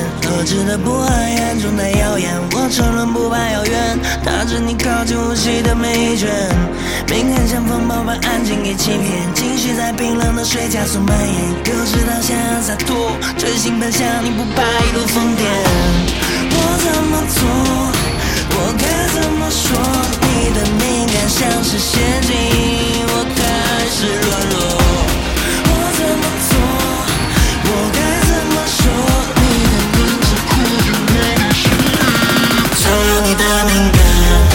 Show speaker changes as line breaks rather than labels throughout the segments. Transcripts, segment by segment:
何止的不安，眼中带谣言，我承认不怕遥远，它是你靠近呼吸的眉卷，敏感像风暴般安静给欺骗，情绪在冰冷的水加速蔓延，有时到想要洒脱，追星奔向你不怕一路疯癫，我怎么做？我该怎么说？你的敏感像是陷阱，我开始软弱。我怎么做？我该怎么说？你的名字哭着没你声音，藏有你的敏感，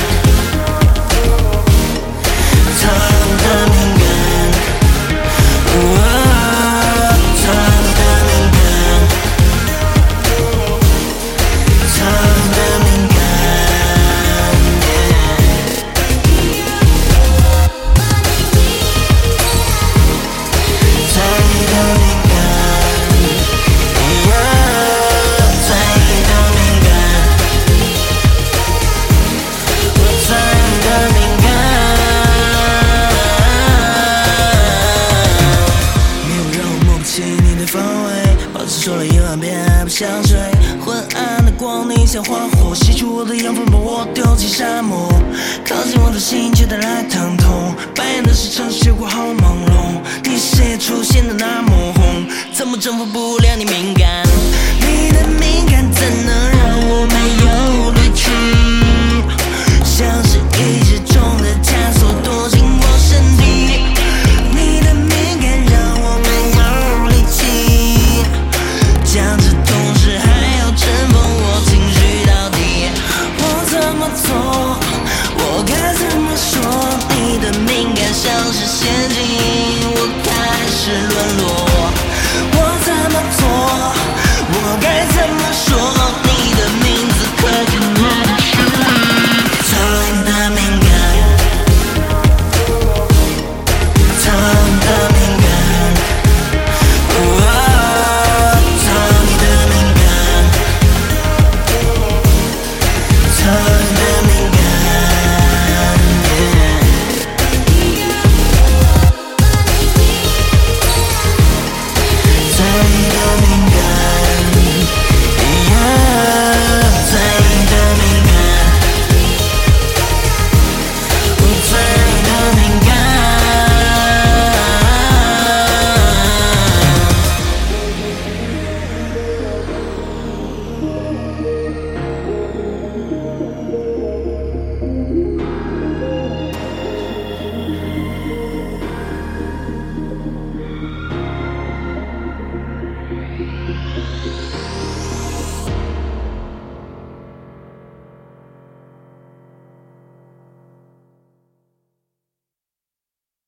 藏有你的敏感，藏有你的敏感，藏有你的敏感。说了1万遍还不想睡，昏暗的光你像花火，吸取我的养分把我丢进沙漠，靠近我的心却带来疼痛，扮演的是城市过好朦胧，你视野出现的那么红，怎么征服不了你敏感？你的敏感怎能